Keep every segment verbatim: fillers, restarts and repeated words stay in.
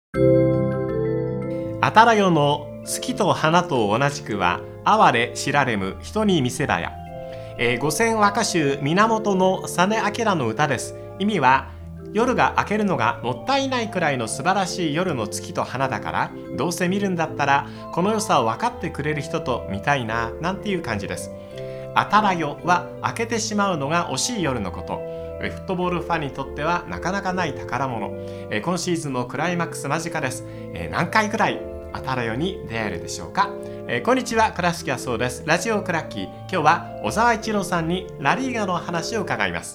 あたらよの月と花と同じくは哀れ知られむ人に見せばや、えー、五千和歌集源の実明の歌です。意味は、夜が明けるのがもったいないくらいの素晴らしい夜の月と花だから、どうせ見るんだったらこの良さを分かってくれる人と見たいな、なんていう感じです。あたらよは明けてしまうのが惜しい夜のこと。フットボールファンにとってはなかなかない宝物。今シーズンもクライマックス間近です。何回くらいあたらよに出会えるでしょうか。こんにちは、倉敷康夫です。ラジオクラッキー、今日は小沢一郎さんにラリーガの話を伺います。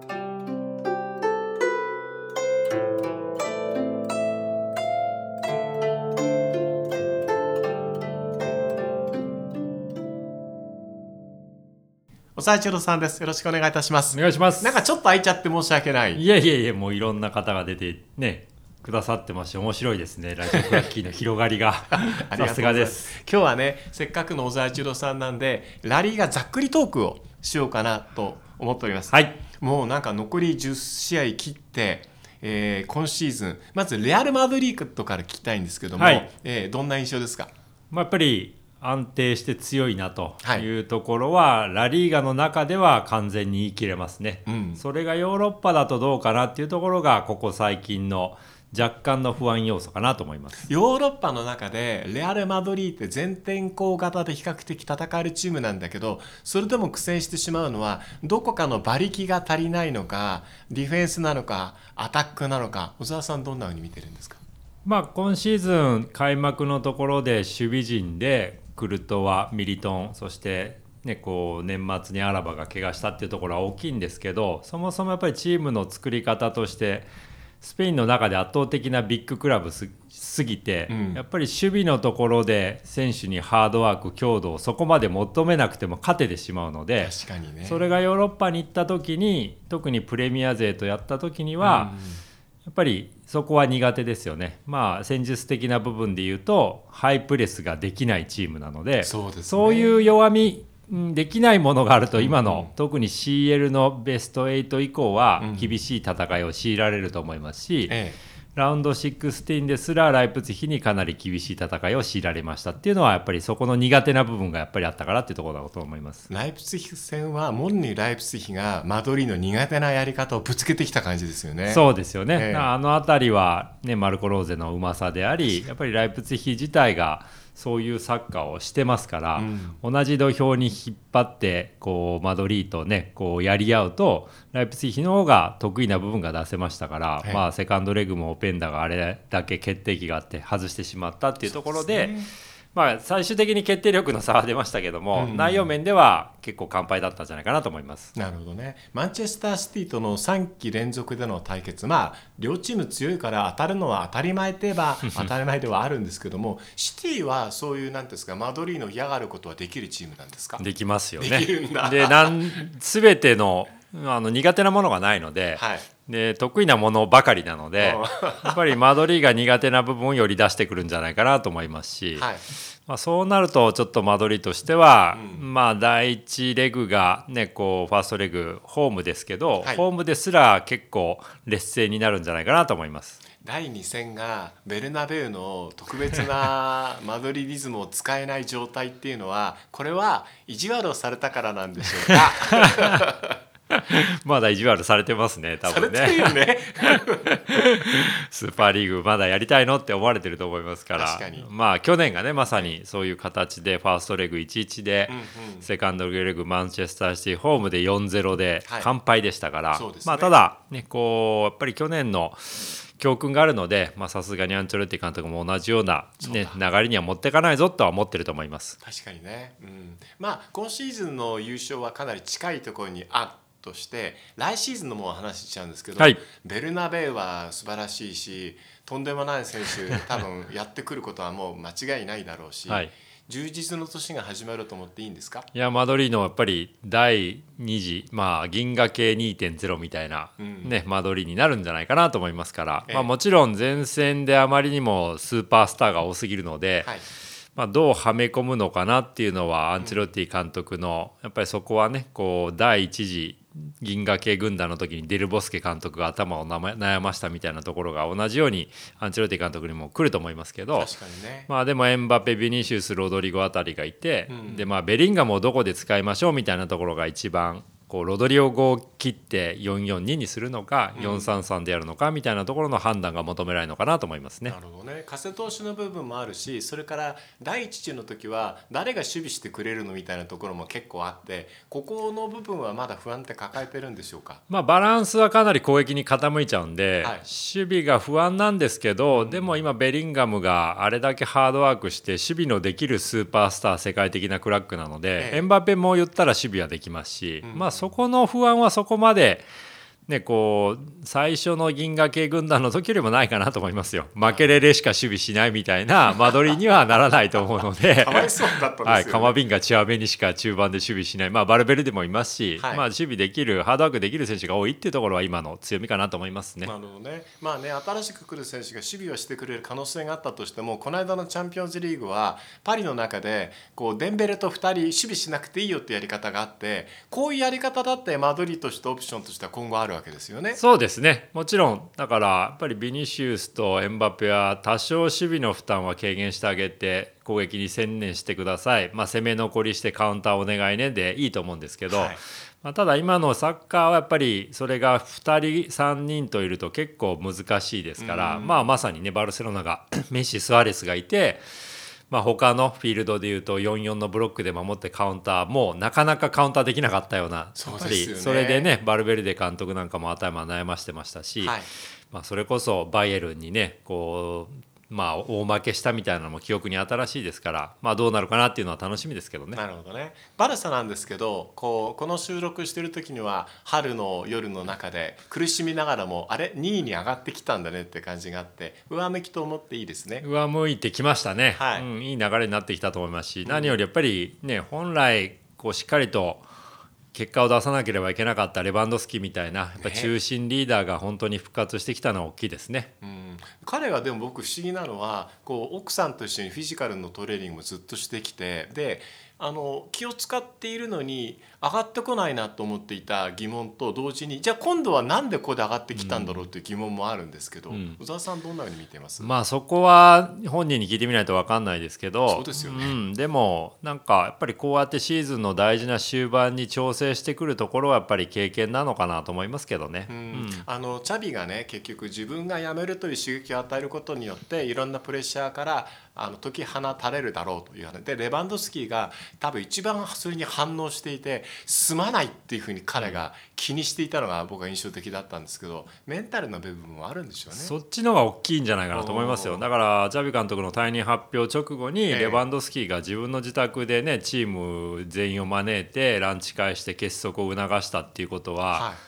小沢一郎さんです。よろしくお願いいたします。 お願いします。 なんかちょっと空いちゃって申し訳ない。 いやいやいや、もういろんな方が出てねくださってますし、面白いですね、ラジオクラッキーの広がりがさすがです。 今日はね、せっかくの小沢一郎さんなんで、ラリーがざっくりトークをしようかなと思っております。 はい。 もうなんか残りじゅっしあい切って、えー、今シーズンまずレアル・マドリードから聞きたいんですけども、はい、えー、どんな印象ですか。 まあ、やっぱり安定して強いなというところは、はい、ラリーガの中では完全に言い切れますね、うん、それがヨーロッパだとどうかなっていうところがここ最近の若干の不安要素かなと思います。 ヨーロッパの中でレアル・マドリーって全天候型で比較的戦えるチームなんだけど、それでも苦戦してしまうのはどこかの馬力が足りないのか、ディフェンスなのかアタックなのか。小沢さん、どんな風に見てるんですか。 まあ、今シーズン開幕のところで守備陣でクルトワ、ミリトン、そして、ね、こう年末にアラバが怪我したっていうところは大きいんですけど、そもそもやっぱりチームの作り方としてスペインの中で圧倒的なビッグクラブ す, すぎて、うん、やっぱり守備のところで選手にハードワーク、強度をそこまで求めなくても勝ててしまうので、 確かにね、 それがヨーロッパに行った時に、特にプレミア勢とやった時には、うん、やっぱりそこは苦手ですよね。まあ、戦術的な部分で言うとハイプレスができないチームなので、 そうですね、 そういう弱みできないものがあると、今の、うんうん、特に シーエル のベストはち以降は厳しい戦いを強いられると思いますし、うん、ええ、ラウンドじゅうろくですらライプツィヒにかなり厳しい戦いを強いられましたっていうのは、やっぱりそこの苦手な部分がやっぱりあったからっていうところだと思います。 ライプツィヒ戦は門にライプツィヒがマドリーの苦手なやり方をぶつけてきた感じですよね。 そうですよね、 ええ、 あのあたりは、ね、マルコ・ローゼのうまさであり、やっぱりライプツィヒ自体がそういうサッカーをしてますから、うん、同じ土俵に引っ張ってこうマドリーと、ね、こうやり合うとライプツィヒの方が得意な部分が出せましたから、まあ、セカンドレグもオペンダがあれだけ決定機があって外してしまったっていうところ で, で、ね、まあ、最終的に決定力の差は出ましたけども、うん、内容面では結構完敗だったんじゃないかなと思います。 なるほどね。マンチェスターシティとのさんき連続での対決、まあ、両チーム強いから当たるのは当たり前といえば当たり前ではあるんですけどもシティはそういうなんですか、マドリーの嫌がることはできるチームなんですか。 できますよね。 できるんだ。 で、なん全てのあの苦手なものがないので、はい、で得意なものばかりなのでやっぱりマドリーが苦手な部分をより出してくるんじゃないかなと思いますし、はい、まあ、そうなるとちょっとマドリーとしては、うん、まあ、だいいちレグが、ね、こうファーストレグホームですけど、はい、ホームですら結構劣勢になるんじゃないかなと思います。 だいに戦がベルナベウの特別なマドリーリズムを使えない状態っていうのは、これは意地悪をされたからなんでしょうか。 まだ意地悪されてますね、多分ね。 されてるよね。 スーパーリーグまだやりたいのって思われてると思いますから。 確かに。 まあ去年がね、まさにそういう形でファーストレグ いちたいいち で、うんうん、セカンドレグマンチェスターシティホームで よんたいゼロ で完敗でしたから、はい、そうですね。まあ、ただね、こうやっぱり去年の教訓があるので、さすがにアンチョロッティ監督も同じような、ね、流れには持っていかないぞとは思ってると思います。 確かにね、うん、まあ今シーズンの優勝はかなり近いところにあるとして、来シーズンのもう話しちゃうんですけど、はい、ベルナベウは素晴らしいし、とんでもない選手多分やってくることはもう間違いないだろうし、はい、充実の年が始まると思っていいんですか。 いや、マドリーのやっぱりだいに次、まあ、銀河系 にてんゼロ みたいな、うんね、マドリーになるんじゃないかなと思いますから、ええ、まあ、もちろん前線であまりにもスーパースターが多すぎるので、はい、まあ、どうはめ込むのかなっていうのはアンチェロッティ監督のやっぱりそこはね、こうだいいち次銀河系軍団の時にデルボスケ監督が頭を悩ましたみたいなところが同じようにアンチェロティ監督にも来ると思いますけど、 確かにね、 まあでもエンバペ、ビニシウス、ロドリゴあたりがいて、うん、でまあベリンガムをどこで使いましょうみたいなところが一番こうロドリゴを切ってよんよんににするのか、うん、よんさんさんでやるのかみたいなところの判断が求められるのかなと思いますね。 なるほどね。風通しの部分もあるし、それから第一次の時は誰が守備してくれるのみたいなところも結構あって、ここの部分はまだ不安って抱えてるんでしょうか。 まあバランスはかなり攻撃に傾いちゃうんで、はい、守備が不安なんですけど、うん、でも今ベリンガムがあれだけハードワークして守備のできるスーパースター、世界的なクラックなので、ええ、エンバペも言ったら守備はできますし、うん、まあそこの不安はそこまで、ね、こう最初の銀河系軍団の時よりもないかなと思いますよ。負けれれしか守備しないみたいな間取りにはならないと思うのでかわいそうだったんですよね。 はい、カマビンガ、チュアメにしか中盤で守備しない、まあ、バルベルデもいますし、はい、まあ、守備できるハードワークできる選手が多いっていうところは今の強みかなと思いますね。 なるほどね。まあね、新しく来る選手が守備をしてくれる可能性があったとしても、この間のチャンピオンズリーグはパリの中でこうデンベレとふたり守備しなくていいよってやり方があって、こういうやり方だってマドリーとしてオプションとしては今後あるわけですよね。 そうですね、もちろんだからやっぱりビニシウスとエンバペは多少守備の負担は軽減してあげて攻撃に専念してください、まあ、攻め残りしてカウンターお願いねでいいと思うんですけど、はい、まあ、ただ今のサッカーはやっぱりそれがふたりさんにんといると結構難しいですから、まあ、まさにねバルセロナがメッシ、スアレスがいて、まあ、他のフィールドでいうとよんよんのブロックで守ってカウンターもなかなかカウンターできなかったような、 そうですよね、 それでねバルベルデ監督なんかも頭悩ましてましたし、はい、まあ、それこそバイエルンにねこうまあ大負けしたみたいなのも記憶に新しいですから、まあ、どうなるかなっていうのは楽しみですけどね。 なるほどね。バルサなんですけど、こうこの収録してる時には春の夜の中で苦しみながらもあれにいに上がってきたんだねって感じがあって、上向きと思っていいですね。 上向いてきましたね、はい、うん、いい流れになってきたと思いますし、うん、何よりやっぱりね本来こうしっかりと結果を出さなければいけなかったレバンドフスキみたいなやっぱ中心リーダーが本当に復活してきたのは大きいですね。 うん、彼はでも僕不思議なのはこう奥さんと一緒にフィジカルのトレーニングもずっとしてきて、であの気を使っているのに上がってこないなと思っていた疑問と同時に、じゃあ今度はなんでここで上がってきたんだろうという疑問もあるんですけど、うん、宇沢さんどんなふうに見てます？ まあそこは本人に聞いてみないと分かんないですけど、 そうですよね、 うん、でもなんかやっぱりこうやってシーズンの大事な終盤に調整してくるところはやっぱり経験なのかなと思いますけどね。うんうん、 あのチャビがね結局自分が辞めるという刺激を与えることによっていろんなプレッシャーからあの解き放たれるだろうという話で、レバンドフスキが多分一番それに反応していてすまないっていうふうに彼が気にしていたのが僕は印象的だったんですけど、メンタルの部分もあるんでしょうね。 そっちの方が大きいんじゃないかなと思いますよ。だからジャビ監督の退任発表直後にレバンドフスキが自分の自宅でねチーム全員を招いてランチ会して結束を促したっていうことは、はい、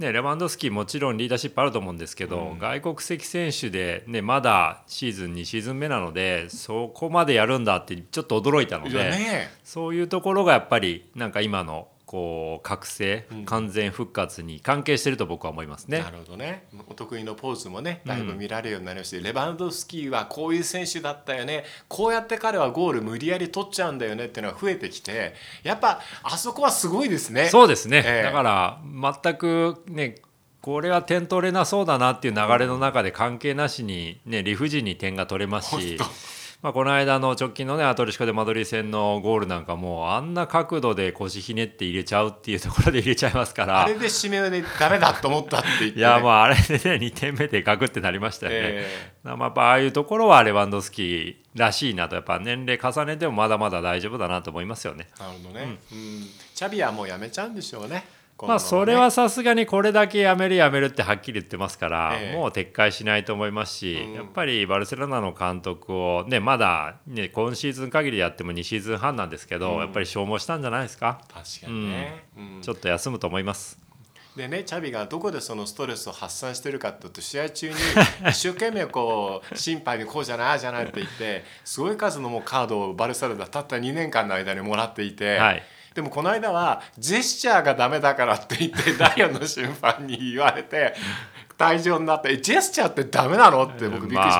ね、レバンドフスキもちろんリーダーシップあると思うんですけど、うん、外国籍選手で、ね、まだシーズンにシーズン目なのでそこまでやるんだってちょっと驚いたので、ね、そういうところがやっぱりなんか今のこう覚醒、うん、完全復活に関係してると僕は思いますね。 なるほどね。お得意のポーズもねだいぶ見られるようになりまして、うん、レバンドフスキはこういう選手だったよね、こうやって彼はゴール無理やり取っちゃうんだよねっていうのが増えてきて、やっぱあそこはすごいですね。 そうですね、えー、だから全くねこれは点取れなそうだなっていう流れの中で関係なしに、ね、理不尽に点が取れますし、まあ、この間の直近のねアトレシコでマドリー戦のゴールなんかもあんな角度で腰ひねって入れちゃうっていうところで入れちゃいますから、 あれで締めでダメだと思ったって言って、ね、 いやまああれでねにてんめでガクってなりましたよね。えー、まあやっぱああいうところはレバンドフスキらしいなと、やっぱ年齢重ねてもまだまだ大丈夫だなと思いますよね。 なるほどね、うんうん、チャビはもうやめちゃうんでしょうね。 まあそれはさすがにこれだけやめるやめるってはっきり言ってますから、ええ、もう撤回しないと思いますし、うん、やっぱりバルセロナの監督をねまだね今シーズン限りでやってもにシーズンはんなんですけど、うん、やっぱり消耗したんじゃないですか。 確かにね、 うんうん、ちょっと休むと思います。 でね、チャビがどこでそのストレスを発散してるかっていうと、試合中に一生懸命こう審判にこうじゃないああじゃないって言ってすごい数のもうカードをバルセロナたったにねんかんの間にもらっていて、はい、でもこの間はジェスチャーがダメだからって言ってダイヤの審判に言われて退場になって、ジェスチャーってダメなのって僕びっくりしましたけど、まあ、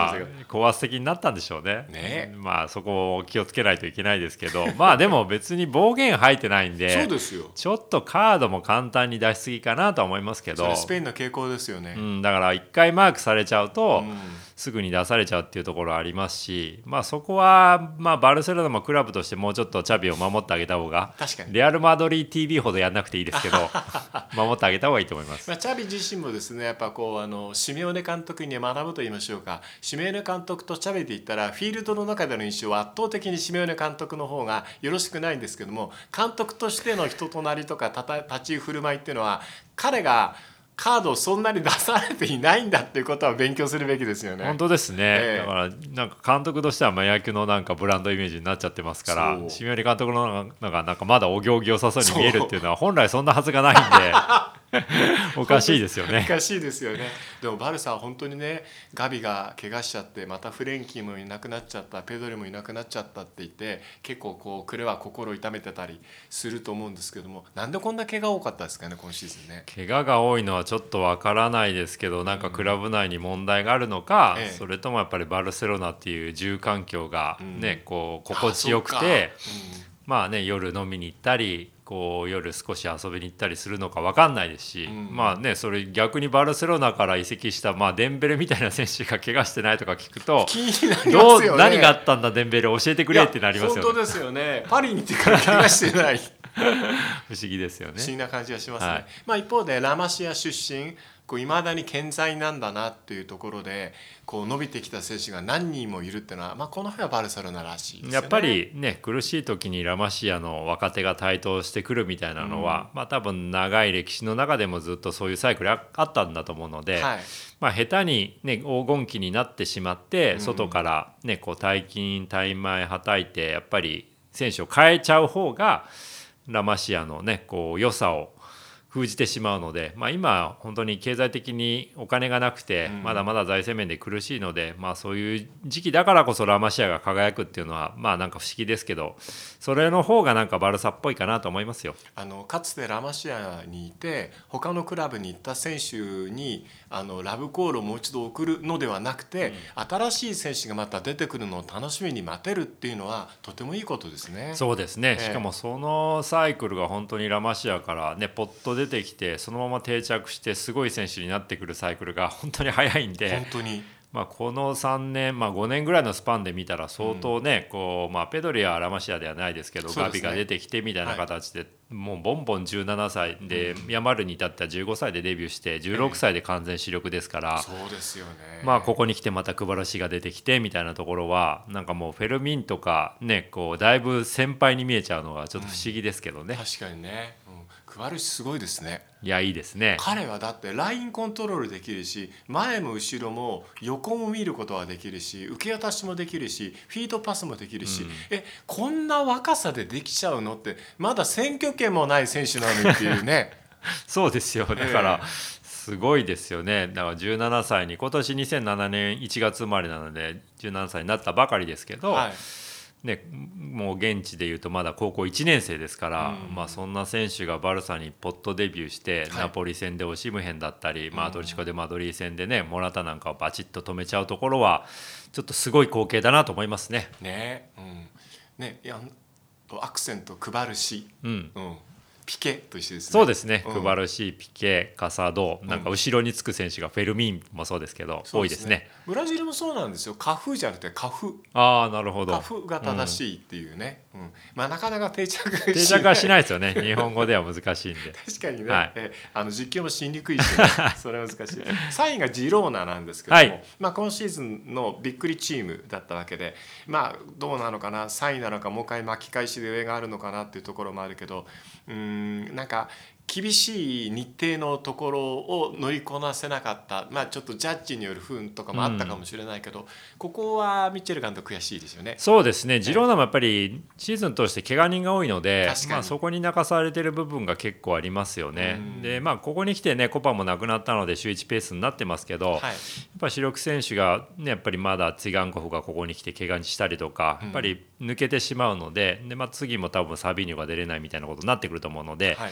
高圧的になったんでしょうね。 ね、 まあそこを気をつけないといけないですけどまあでも別に暴言吐いてないんでそうですよ。 ちょっとカードも簡単に出しすぎかなとは思いますけど、 それスペインの傾向ですよね、 うん、だからいっかいマークされちゃうと、 うん、 すぐに出されちゃうっていうところありますし、まあ、そこは、まあ、バルセロナもクラブとしてもうちょっとチャビを守ってあげた方が、 確かにレアル・マドリー ティービー ほどやんなくていいですけど守ってあげた方がいいと思います。 まあ、チャビ自身もですねやっぱこうあのシメオネ監督に学ぶと言いましょうか、シメオネ監督とチャビで言ったらフィールドの中での印象は圧倒的にシメオネ監督の方がよろしくないんですけども、監督としての人となりとかたた立ち居振る舞いっていうのは彼がカードをそんなに出されていないんだっていうことは勉強するべきですよね。 本当ですね、 ええ、 だからなんか監督としては野球のなんかブランドイメージになっちゃってますから、シメオネ監督のなんかなんかまだお行儀良さそうに見えるっていうのは本来そんなはずがないんでおかしいですよね。 おかしいですよね。でもバルサは本当にね、ガビが怪我しちゃって、またフレンキーもいなくなっちゃった、ペドリもいなくなっちゃったって言って結構こうクレは心を痛めてたりすると思うんですけども、なんでこんな怪我多かったですかね今シーズンね。 怪我が多いのはちょっとわからないですけど、なんかクラブ内に問題があるのか、 うんええ、 それともやっぱりバルセロナっていう住環境がね、うん、こう心地よくあて、 うん、 まあね夜飲みに行ったりこう夜少し遊びに行ったりするのか分かんないですし、うん、まあねそれ逆にバルセロナから移籍した、まあ、デンベレみたいな選手が怪我してないとか聞くと気になりますよね。 どう何があったんだデンベレ教えてくれってなりますよね。 本当ですよね。パリに行ってから怪我してない不思議ですよね。 不思議な感じがしますね、 はい、 まあ、一方でラマシア出身いまだに健在なんだなっていうところでこう伸びてきた選手が何人もいるっていうのは、まあ、この辺はバルセロナらしいですよね。 やっぱりね苦しい時にラマシアの若手が台頭してくるみたいなのは、うん、まあ多分長い歴史の中でもずっとそういうサイクルあったんだと思うので、はい、まあ、下手に、ね、黄金期になってしまって、うん、外から、ね、こう大金大枚はたいてやっぱり選手を変えちゃう方がラマシアの、ね、こう良さを封じてしまうので、まあ、今本当に経済的にお金がなくてまだまだ財政面で苦しいので、まあ、そういう時期だからこそラマシアが輝くっていうのはまあなんか不思議ですけど、それの方がなんかバルサっぽいかなと思いますよ。 あのかつてラマシアにいて他のクラブに行った選手にあのラブコールをもう一度送るのではなくて、うん、新しい選手がまた出てくるのを楽しみに待てるっていうのはとてもいいことですね。 そうですね、えー、しかもそのサイクルが本当にラマシアからねポッと出てきてそのまま定着してすごい選手になってくるサイクルが本当に早いんで、 本当に、 まあ、このさんねん、まあ、ごねんぐらいのスパンで見たら相当ね、うん、こうまあ、ペドリはラマシアではないですけど、ね、ガビが出てきてみたいな形で、はい、もうボンボンじゅうななさいで、うん、ヤマルに至ってはじゅうごさいでデビューしてじゅうろくさいで完全主力ですから、 えー、そうですよね。 まあ、ここに来てまたクバラシが出てきてみたいなところはなんかもうフェルミンとかねこうだいぶ先輩に見えちゃうのがちょっと不思議ですけどね、 うん、確かにね、うん、クバルシすごいですね。 いやいいですね。 彼はだってラインコントロールできるし前も後ろも横も見ることはできるし受け渡しもできるしフィードパスもできるし、うん、えこんな若さでできちゃうのってまだ選挙権もない選手なのにっていうねそうですよ。だから、えーすごいですよね。だからじゅうななさいに今年にせんななねんいちがつ生まれなのでじゅうななさいになったばかりですけど、はいね、もう現地でいうとまだ高校いちねん生ですから、うんまあ、そんな選手がバルサにポッとデビューして、はい、ナポリ戦でオシムヘンだったり、まあ、アトレチコでマドリー戦でねモラタなんかをバチッと止めちゃうところはちょっとすごい光景だなと思いますね。 ね、うんね、いやアクセント配るし、うんうんピケと一緒ですね。 そうですね、うん、クバルシー、ピケ、カサド、なんか後ろにつく選手がフェルミンもそうですけど、うん、多いですね。 ブラジルもそうなんですよ。カフじゃなくてカフ。 ああなるほど。 カフが正しいっていうね、うんうん、まあなかなか定着定着はしないですよね日本語では難しいんで確かにね、はい、えあの実況もしにくいし、ね、それは難しいさんいがジローナなんですけども、はいまあ、今シーズンのびっくりチームだったわけで、まあどうなのかなさんいなのかもう一回巻き返しで上があるのかなっていうところもあるけど、うーんなんか厳しい日程のところを乗りこなせなかった、まあ、ちょっとジャッジによる不運とかもあったかもしれないけど、うん、ここはミッチェル監督悔しいですよね。 そうですね、ジローナもやっぱりシーズン通して怪我人が多いので、まあ、そこに泣かされている部分が結構ありますよね。で、まあ、ここに来てねコパもなくなったので週いちペースになってますけど、はい、やっぱ主力選手が、ね、やっぱりまだツィガンコフがここに来て怪我にしたりとか、やっぱり抜けてしまうので、で、まあ、次も多分サビーニョが出れないみたいなことになってくると思うので、はい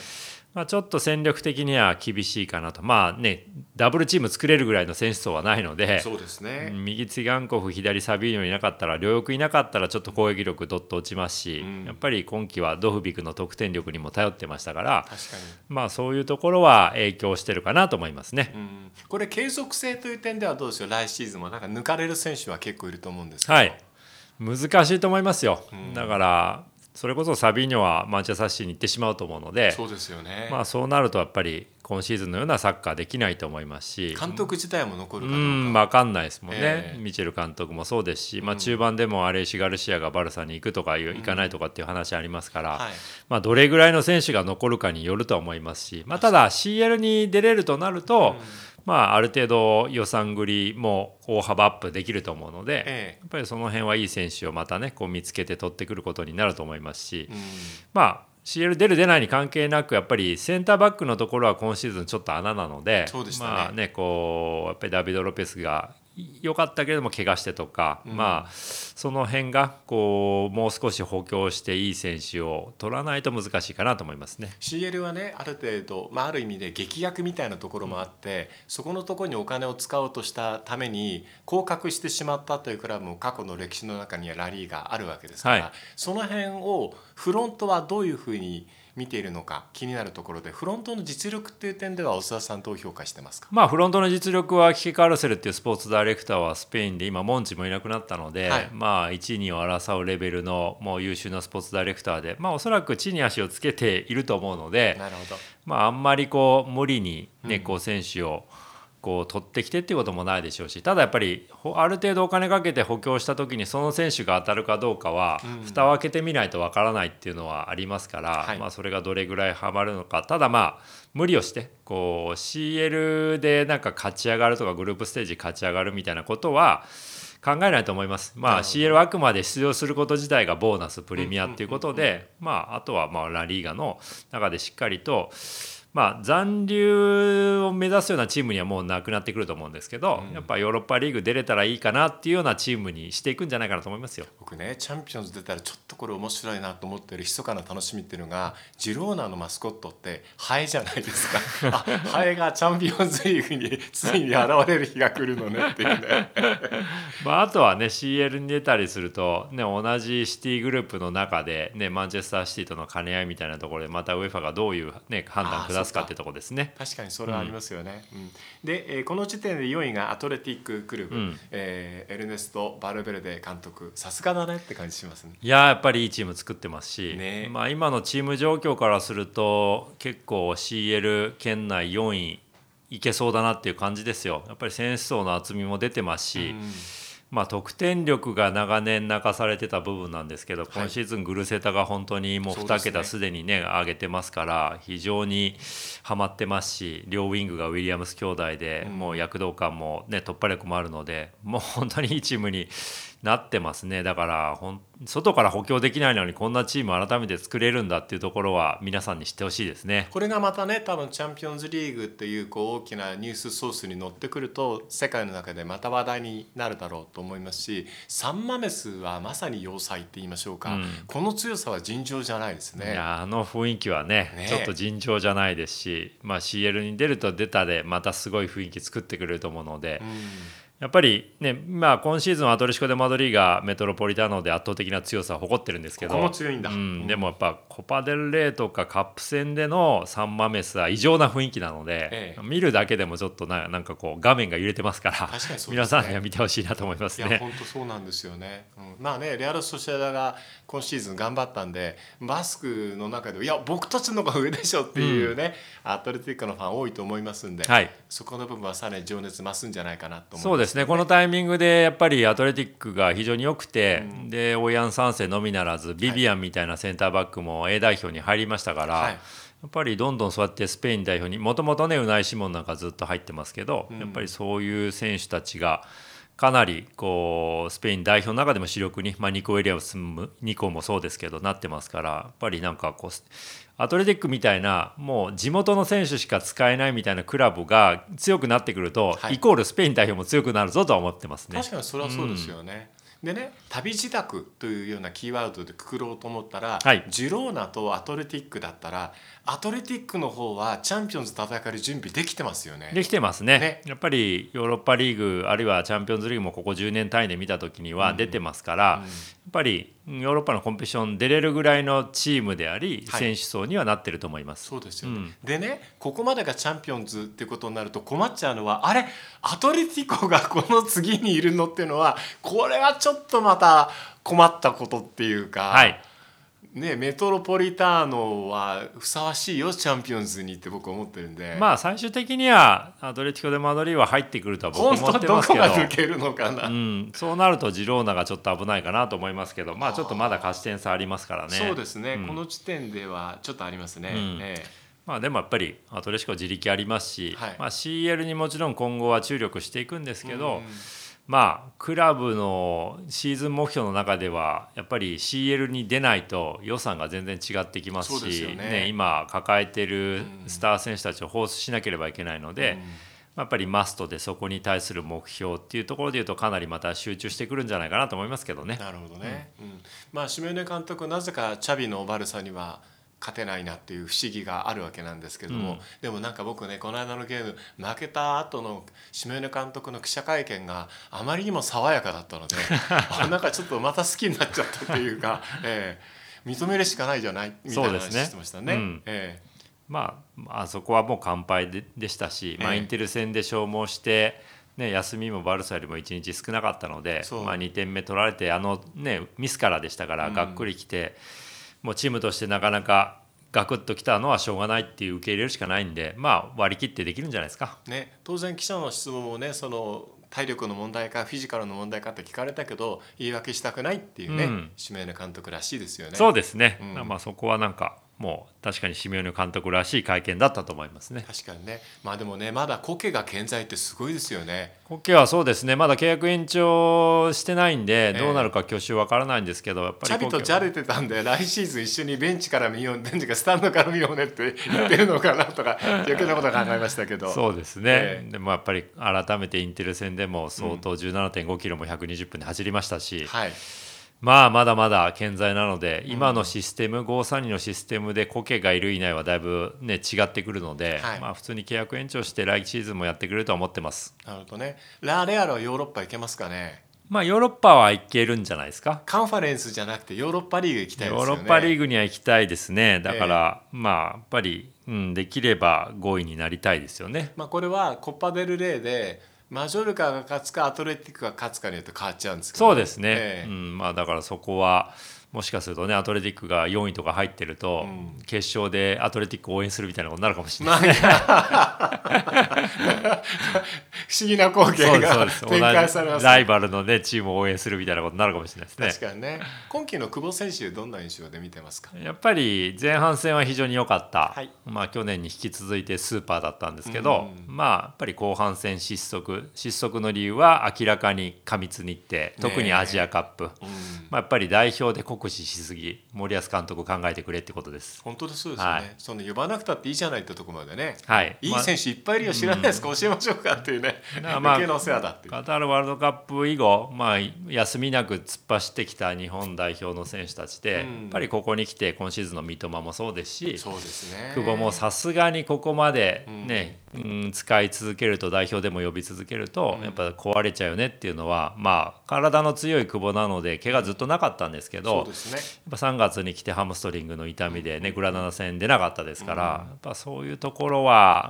まあ、ちょっと戦力的には厳しいかなと、まあね、ダブルチーム作れるぐらいの選手層はないので、 そうですね、 右ツィガンコフ、左サビーニョいなかったら、両翼いなかったらちょっと攻撃力どっと落ちますし、うん、やっぱり今季はドフビクの得点力にも頼ってましたから、 確かに、 まあ、そういうところは影響してるかなと思いますね。 うん、これ継続性という点ではどうですよ、来シーズンもなんか抜かれる選手は結構いると思うんですけど、 はい、難しいと思いますよ、うん、だからそれこそサビーニョはマンチェスターシティに行ってしまうと思うので、 そうですよね、 まあ、そうなるとやっぱり今シーズンのようなサッカーできないと思いますし、 監督自体も残るかどうかうん分かんないですもんね、 えー、 ミチェル監督もそうですし、まあ、中盤でもアレイシ・ガルシアがバルサに行くとか行かないとかっていう話ありますから、うんはい、まあ、どれぐらいの選手が残るかによるとは思いますし、まあ、ただ シーエル に出れるとなると、うん、まあ、ある程度予算繰りも大幅アップできると思うので、ええ、やっぱりその辺はいい選手をまたねこう見つけて取ってくることになると思いますし、うん、まあ シーエル 出る出ないに関係なくやっぱりセンターバックのところは今シーズンちょっと穴なので、 そうでしたね、 まあね、こうやっぱりダビド・ロペスが良かったけれども怪我してとか、うん、まあその辺がこうもう少し補強していい選手を取らないと難しいかなと思いますね。 シーエル はねある程度、まあ、ある意味で劇薬みたいなところもあって、うん、そこのところにお金を使おうとしたために降格してしまったというクラブも過去の歴史の中にはラリーがあるわけですから、はい、その辺をフロントはどういうふうに見ているのか気になるところで、フロントの実力っていう点では小須田さんどう評価してますか？ まあ、フロントの実力はキケ・カルセルっていうスポーツダイレクターはスペインで今モンチもいなくなったので、はい、まあいち、にを争うレベルのもう優秀なスポーツダイレクターで、まあ、おそらく地に足をつけていると思うので、 なるほど、 まあ、あんまりこう無理に、ね、こう選手をこう取ってきてっていうこともないでしょうし、ただやっぱりある程度お金かけて補強した時にその選手が当たるかどうかは蓋を開けてみないとわからないっていうのはありますから、まあそれがどれぐらいハマるのか。ただまあ無理をしてこう シーエル でなんか勝ち上がるとかグループステージ勝ち上がるみたいなことは考えないと思います。まあ シーエル はあくまで出場すること自体がボーナスプレミアっていうことで、まああとはまあラリーガの中でしっかりとまあ、残留を目指すようなチームにはもうなくなってくると思うんですけど、うん、やっぱヨーロッパリーグ出れたらいいかなっていうようなチームにしていくんじゃないかなと思いますよ。 僕ねチャンピオンズ出たらちょっとこれ面白いなと思ってる密かな楽しみっていうのが、ジローナのマスコットってハエじゃないですかあハエがチャンピオンズリーグについに現れる日が来るのねっていうねまあ、あとはね シーエル に出たりすると、ね、同じシティグループの中で、ね、マンチェスターシティとの兼ね合いみたいなところでまたウェファがどういう、ね、判断を下すかってところですね。 確かにそれはありますよね、うんうん、で、えー、この時点でよんいがアトレティッククルブ、うんえー、エルネスト・バルベルデ監督、さすがだねって感じしますね。 いややっぱりいいチーム作ってますし、 ねまあ、今のチーム状況からすると結構 シーエル 圏内よんいいけそうだなっていう感じですよ。やっぱり選手層の厚みも出てますし、うんまあ、得点力が長年泣かされてた部分なんですけど、今シーズングルセタが本当にもうに桁すでにね上げてますから非常にハマってますし、両ウィングがウィリアムス兄弟でもう躍動感も、ね、突破力もあるのでもう本当にいいチームになってますね。だからほん外から補強できないのにこんなチーム改めて作れるんだっていうところは皆さんに知ってほしいですね。 これがまたね多分チャンピオンズリーグっていうこう大きなニュースソースに乗ってくると世界の中でまた話題になるだろうと思いますし、サンマメスはまさに要塞って言いましょうか、うん、この強さは尋常じゃないですね。 いやあの雰囲気は ね, ねちょっと尋常じゃないですし、まあ、シーエル に出ると出たでまたすごい雰囲気作ってくれると思うので、うんやっぱりね、まあ、今シーズンはアトレシコ・デ・マドリーがメトロポリターノで圧倒的な強さを誇ってるんですけど、 ここも強いんだ、 うん、でもやっぱコパデルレイとかカップ戦でのサンマメスは異常な雰囲気なので、ええ、見るだけでもちょっと な, なんかこう画面が揺れてますから、 確かにそうですね、 皆さんには見てほしいなと思いますね。 いや本当そうなんですよね、うん、まあねレアル・ソシエダが今シーズン頑張ったんでバスクの中でいや僕たちの方が上でしょっていうね、うん、アトレティックのファン多いと思いますんで、はい、そこの部分はさらに情熱増すんじゃないかなと思います、ね、 そうですね。このタイミングでやっぱりアトレティックが非常に良くて、うん、でオイアンさん世のみならずビビアンみたいなセンターバックも A 代表に入りましたから、はい、やっぱりどんどんそうやってスペイン代表にもともとねウナイ・シモンなんかずっと入ってますけど、うん、やっぱりそういう選手たちがかなりこうスペイン代表の中でも主力に、まあ、ニコ・ウィリアムスニコもそうですけどなってますから、やっぱりなんかこうアトレティックみたいなもう地元の選手しか使えないみたいなクラブが強くなってくると、はい、イコールスペイン代表も強くなるぞとは思ってますね。 確かにそれはそうですよね、うん、でね旅自宅というようなキーワードでくくろうと思ったら、はい、ジローナとアトレティックだったらアトレティックの方はチャンピオンズ戦える準備できてますよね。 できてますね。 ね、 やっぱりヨーロッパリーグあるいはチャンピオンズリーグもここじゅうねん単位で見た時には出てますから、うんうん、やっぱりヨーロッパのコンペティション出れるぐらいのチームであり、はい、選手層にはなってると思います。 そうですよね、うん、でね、ここまでがチャンピオンズっていうことになると困っちゃうのは、あれアトレティコがこの次にいるのっていうのは、これはちょっとまた困ったことっていうか、はいね、メトロポリターノはふさわしいよチャンピオンズにって僕は思ってるんで、 まあ最終的にはアトレティコ・デ・マドリーは入ってくるとは僕は思ってますけど、 本当どこが抜けるのかな、 うん、そうなるとジローナがちょっと危ないかなと思いますけど、まあちょっとまだ勝ち点差ありますからね。 そうですね、うん、この時点ではちょっとありますね、うんええ、まあでもやっぱりアトレティコ自力ありますし、 はい、 まあ、シーエル にもちろん今後は注力していくんですけど、うん、まあクラブのシーズン目標の中ではやっぱり シーエル に出ないと予算が全然違ってきますし、ねね、今抱えてるスター選手たちを放出しなければいけないので、うん、やっぱりマストでそこに対する目標っていうところでいうとかなりまた集中してくるんじゃないかなと思いますけどね。 なるほどね、うんうん、まあシメオネ監督なぜかチャビのバルサには勝てないなっていう不思議があるわけなんですけども、うん、でもなんか僕ねこの間のゲーム負けた後のシメオネ監督の記者会見があまりにも爽やかだったのであなんかちょっとまた好きになっちゃったっていうか、えー、認めるしかないじゃないみたいな話してましたね。うん、えーまあ、あそこはもう完敗 で, でしたし、まあ、インテル戦で消耗して、ね、休みもバルサよりもいちにち少なかったので、まあ、にてんめ取られてあの、ね、ミスからでしたからがっくりきて、うん、もうチームとしてなかなかガクッときたのはしょうがないっていう受け入れるしかないんで、まあ、割り切ってできるんじゃないですか、 ね、当然記者の質問もねその体力の問題かフィジカルの問題かって聞かれたけど言い訳したくないっていうね、うん、シメオネ監督らしいですよね。 そうですね、うん、まあ、そこはなんかもう確かにシメオネ監督らしい会見だったと思いますね。 確かにね、まあでもねまだコケが健在ってすごいですよね。 コケはそうですね、まだ契約延長してないんで、どうなるか去就わからないんですけど、やっぱりチャビとじゃれてたんで来シーズン一緒にベンチから見ようベンチがスタンドから見ようねって言ってるのかなとか余計なこと考えましたけどそうですね、えー、でもやっぱり改めてインテル戦でも相当 じゅうななてんごキロもひゃくにじゅっぷんで走りましたし、うん、はい、まあまだまだ健在なので、今のシステム、うん、ごさんにのシステムでコケがいるいないはだいぶ、ね、違ってくるので、はい、まあ、普通に契約延長して来シーズンもやってくれるとは思ってます。 なるほどね。ラ・レアルはヨーロッパ行けますかね。 まあ、ヨーロッパは行けるんじゃないですか。 カンファレンスじゃなくてヨーロッパリーグ行きたいですよね。 ヨーロッパリーグには行きたいですね。だから、えー、まあやっぱり、うん、できればごいになりたいですよね。 まあ、これはコッパデルレイでマジョルカが勝つかアトレティックが勝つかによって変わっちゃうんですけど、ね、 そうですね、えーうん、まあ、だからそこはもしかするとねアトレティックがよんいとか入ってると、うん、決勝でアトレティックを応援するみたいなことになるかもしれないですね不思議な光景が展開されます、ね、 ライバルの、ね、チームを応援するみたいなことになるかもしれないですね。 確かにね。今季の久保選手どんな印象で見てますか。 やっぱり前半戦は非常に良かった、はい、まあ、去年に引き続いてスーパーだったんですけど、うん、まあやっぱり後半戦失速失速の理由は明らかに過密日程、特にアジアカップ、ね、うん、まあ、やっぱり代表で酷使しすぎ、森保監督考えてくれってことです。 本当ですそうですよね、はい、その呼ばなくたっていいじゃないってところまでね、 はい、 いい選手いっぱいいるよ、知らないですか、うん、教えましょうかっていうね、まあ、余計なお世話だっていう。 カタールワールドカップ以後、まあ、休みなく突っ走ってきた日本代表の選手たちで、うん、やっぱりここに来て今シーズンの三笘もそうですし、 そうですね、 久保もさすがにここまで、ね、うんうん、使い続けると、代表でも呼び続けると、うん、やっぱ壊れちゃうよねっていうのは、まあ、体の強い久保なので怪我ずっとなかったんですけど、 そうですね、 やっぱさんがつに来てハムストリングの痛みでね、グラナダ戦出なかったですから、やっぱそういうところは、うん、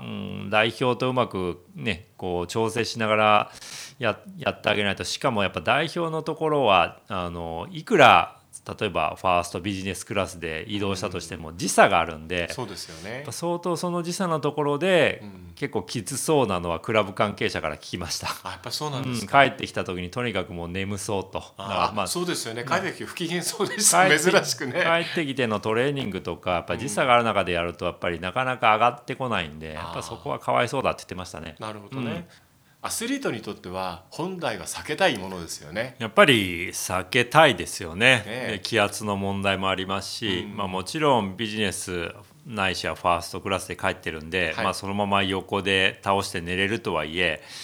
代表とうまくねこう調整しながら や, やってあげないと。しかもやっぱ代表のところはあのいくら例えばファーストビジネスクラスで移動したとしても時差があるんで、 そうですよね、 相当その時差のところで、うん、結構きつそうなのはクラブ関係者から聞きました。 あ、やっぱそうなんですか、 うん、帰ってきた時にとにかくもう眠そうと。 あ、まあ、そうですよね、帰ってきて不機嫌そうでした、珍しくね。 帰ってきてのトレーニングとかやっぱ時差がある中でやるとやっぱりなかなか上がってこないんで、やっぱそこはかわいそうだって言ってましたね。 なるほどね、うん、アスリートにとっては本来は避けたいものですよね。 やっぱり避けたいですよね。ね、気圧の問題もありますし、うん、まあ、もちろんビジネスないしはファーストクラスで帰ってるんで、はい、まあ、そのまま横で倒して寝れるとはいえ、やっ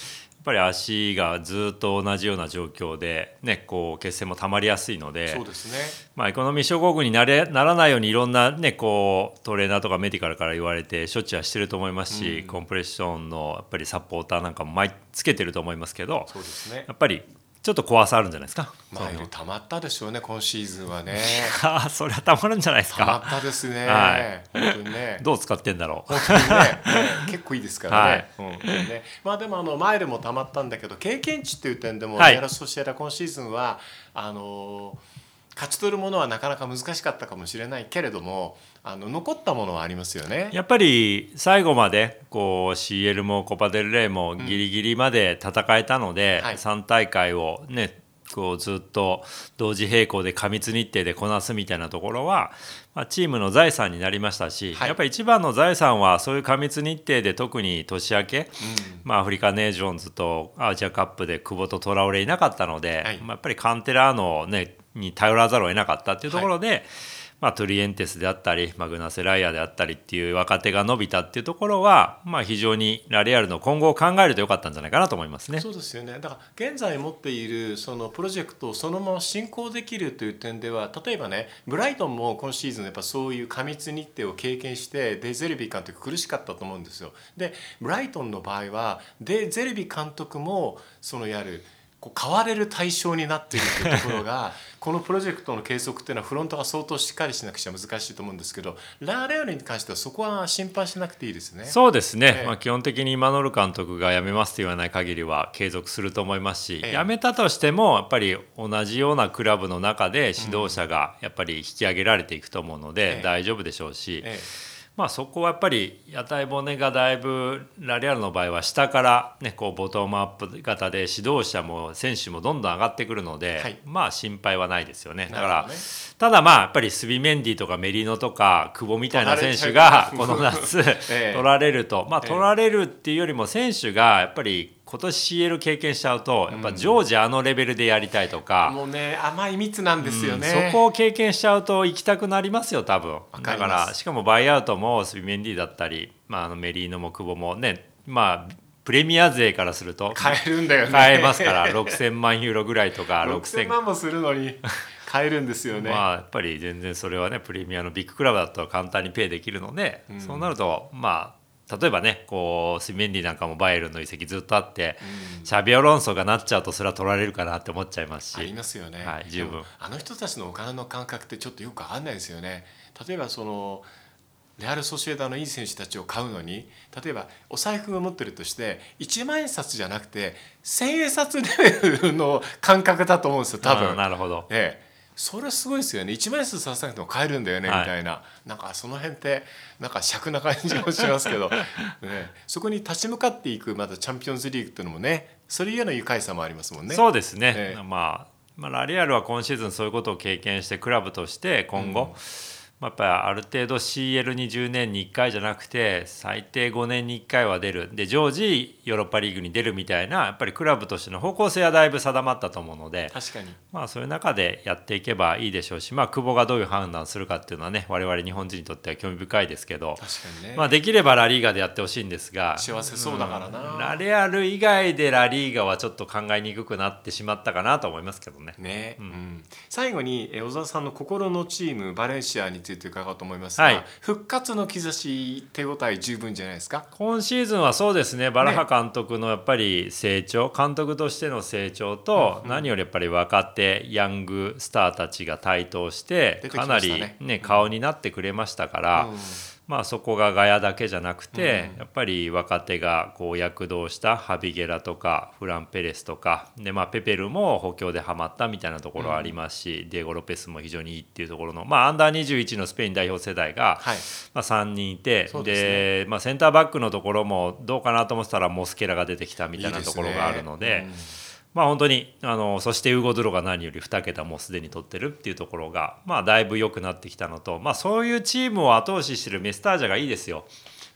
ぱり足がずっと同じような状況で、ね、こう血栓もたまりやすいので、 そうですね、 まあ、エコノミー症候群になれならないようにいろんな、ね、こうトレーナーとかメディカルから言われて処置はしてると思いますし、うん、コンプレッションのやっぱりサポーターなんかも毎つけてると思いますけど、 そうですね、 やっぱりちょっと怖さあるんじゃないですか。 マイルたまったでしょうね、今シーズンはね。 あそれはたまるんじゃないですか。 たまったですね、 はい、 本当にね。 どう使ってんだろう。 本当にね、ね結構いいですからね。はい、うんね、まあでもあのマイルもたまったんだけど、経験値っていう点でも、はい、レアル・ソシエダ今シーズンはあの勝ち取るものはなかなか難しかったかもしれないけれども、あの残ったものはありますよね。 やっぱり最後までこう シーエル もコパデルレイもギリギリまで戦えたので、うんはい、さん大会をねこうずっと同時並行で過密日程でこなすみたいなところは、まあ、チームの財産になりましたし、はい、やっぱり一番の財産はそういう過密日程で特に年明け、うんまあ、アフリカネーションズとアジアカップで久保とトラオレいなかったので、はいまあ、やっぱりカンテラーノ、ね、に頼らざるを得なかったっていうところで、はいまあ、トリエンテスであったり、まあ、グナセライアであったりっていう若手が伸びたっていうところは、まあ、非常にラレアルの今後を考えると良かったんじゃないかなと思いますね。 そうですよね。だから現在持っているそのプロジェクトをそのまま進行できるという点では、例えばねブライトンも今シーズンやっぱそういう過密日程を経験してデゼルビ監督苦しかったと思うんですよ。でブライトンの場合はデゼルビ監督もそのやるこう変われる対象になっているというところがこのプロジェクトの計測っていうのはフロントが相当しっかりしなくちゃ難しいと思うんですけど、ラレアルに関してはそこは心配しなくていいですね。 そうですね、ええまあ、基本的にマノル監督が辞めますと言わない限りは継続すると思いますし、ええ、辞めたとしてもやっぱり同じようなクラブの中で指導者がやっぱり引き上げられていくと思うので大丈夫でしょうし、ええまあ、そこはやっぱり屋台骨がだいぶラレアルの場合は下から、ね、こうボトムアップ型で指導者も選手もどんどん上がってくるので、はい、まあ心配はないですよね。だから、ね、ただまあやっぱりスビメンディとかメリノとか久保みたいな選手がこの夏取られると、まあ取られるっていうよりも選手がやっぱり今年 シーエル 経験しちゃうとやっぱ常時あのレベルでやりたいとか、 うん、もうね甘い蜜なんですよね、 うん、そこを経験しちゃうと行きたくなりますよ多分。だからしかもバイアウトもスビメンディだったり、まあ、あのメリーノも久保もねまあプレミア勢からすると買えるんだよね。 買えますからろくせんまんユーロぐらいとかろくせんまんもするのに買えるんですよね。 まあやっぱり全然それはねプレミアのビッグクラブだと簡単にペイできるので、うん、そうなるとまあ例えばねこうスビメンディなんかもバイエルンの移籍ずっとあって、うん、シャビアロンソがなっちゃうとそれは取られるかなって思っちゃいますし。 ありますよね、 はい、十分あの人たちのお金の感覚ってちょっとよく分かんないですよね。例えばそのレアル・ソシエダのいい選手たちを買うのに例えばお財布を持ってるとしていちまんえん札じゃなくてせんえん札レベルの感覚だと思うんですよ多分。 なるほど、 ええそれすごいですよね。いちまんえん札させなくても買えるんだよね、はい、みたいななんかその辺ってなんか癪な感じもしますけど、ね、そこに立ち向かっていくまたチャンピオンズリーグっていうのもねそれゆえの愉快さもありますもんね。 そうですね、ええまあ、まあラリアルは今シーズンそういうことを経験してクラブとして今後、うんやっぱりある程度 シーエルにじゅうねんにいっかいじゃなくて最低ごねんにいっかいは出るで常時ヨーロッパリーグに出るみたいなやっぱりクラブとしての方向性はだいぶ定まったと思うので確かに、 まあ、そういう中でやっていけばいいでしょうし、まあ、久保がどういう判断するかっていうのはね我々日本人にとっては興味深いですけど確かに、ねまあ、できればラリーガでやってほしいんですが幸せそうだからな、 うん、ラレアル以外でラリーガはちょっと考えにくくなってしまったかなと思いますけどね。 ね、うんうん、最後に小沢さんの心のチームバレンシアについて伺おうと思いますが、はい、復活の兆し手応え十分じゃないですか。 今シーズンはそうですねバラハ監督のやっぱり成長、ね、監督としての成長と、うんうん、何よりやっぱり若手ヤングスターたちが台頭してかなり、ね、顔になってくれましたから、うんまあ、そこがガヤだけじゃなくて、うん、やっぱり若手がこう躍動したハビゲラとかフランペレスとかで、まあ、ペペルも補強でハマったみたいなところありますし、うん、ディエゴ・ロペスも非常にいいっていうところの、まあ、アンダーにじゅういちのスペイン代表世代が、はいまあ、さんにんいてで、ねまあ、センターバックのところもどうかなと思ってたらモスケラが出てきたみたいなところがあるので。いいですねうんまあ、本当にあのそしてウーゴ・ドゥロが何よりに桁もうすでに取ってるっていうところが、まあ、だいぶ良くなってきたのと、まあ、そういうチームを後押ししてるメスタージャがいいですよ。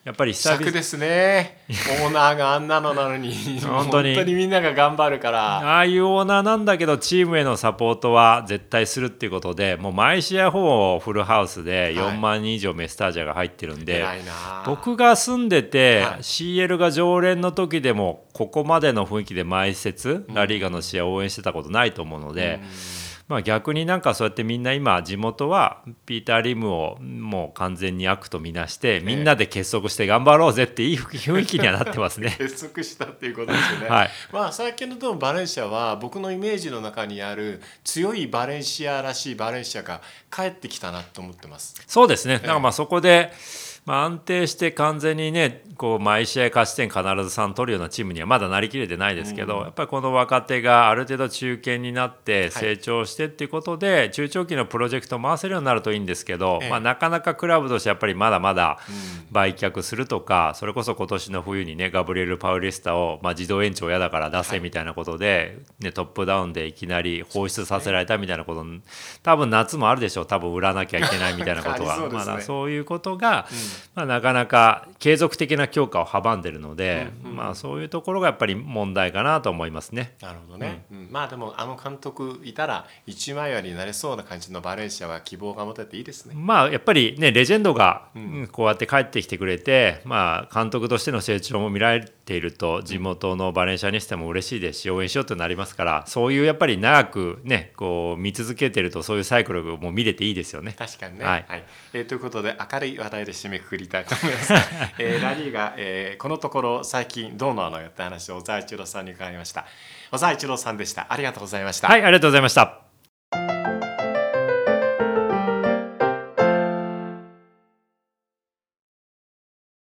やっぱり久々 尺ですね。オーナーがあんなのなのに本当に本当にみんなが頑張るから。 ああいうオーナーなんだけどチームへのサポートは絶対するっていうことで、もう毎試合ほぼフルハウスでよんまんにん以上メスタージャが入ってるんで、 偉いな。 僕が住んでて、 はい、 シーエル が常連の時でもここまでの雰囲気で毎節ラリーガの試合を応援してたことないと思うので、うんまあ、逆になんかそうやってみんな今地元はピーター・リムをもう完全に悪とみなしてみんなで結束して頑張ろうぜっていい雰囲気にはなってますね。 結束したっていうことですよね。はい、まあ最近のとバレンシアは僕のイメージの中にある強いバレンシアらしいバレンシアが帰ってきたなと思ってます。 そうですね。だからまあそこでまあ、安定して完全にねこう毎試合勝ち点必ずさん取るようなチームにはまだなりきれてないですけど、うん、やっぱりこの若手がある程度中堅になって成長してっていうことで、はい、中長期のプロジェクトを回せるようになるといいんですけど、ええまあ、なかなかクラブとしてやっぱりまだまだ売却するとか、うん、それこそ今年の冬にねガブリエル・パウリスタを、まあ、自動延長嫌だから出せみたいなことで、はいね、トップダウンでいきなり放出させられたみたいなこと、多分夏もあるでしょう。多分売らなきゃいけないみたいなことはそうですね、まだそういうことが、うんまあ、なかなか継続的な強化を阻んでるので、うんうんまあ、そういうところがやっぱり問題かなと思いますね。 なるほどね、うんうん、まあでもあの監督いたら一枚岩になれそうな感じのバレンシアは希望が持てていいですね。 まあやっぱりねレジェンドがこうやって帰ってきてくれて、うんまあ、監督としての成長も見られていると地元のバレンシアにしても嬉しいですし応援しようとなりますから、そういうやっぱり長くねこう見続けてるとそういうサイクルも見れていいですよね。 確かにね、 はいはいえー、ということで明るい話題で締めくくりたいと思います、えー、ラリーが、えー、このところ最近どうなのよって話を小沢一郎さんに伺いました。小沢一郎さんでした。ありがとうございました。 はい、ありがとうございました。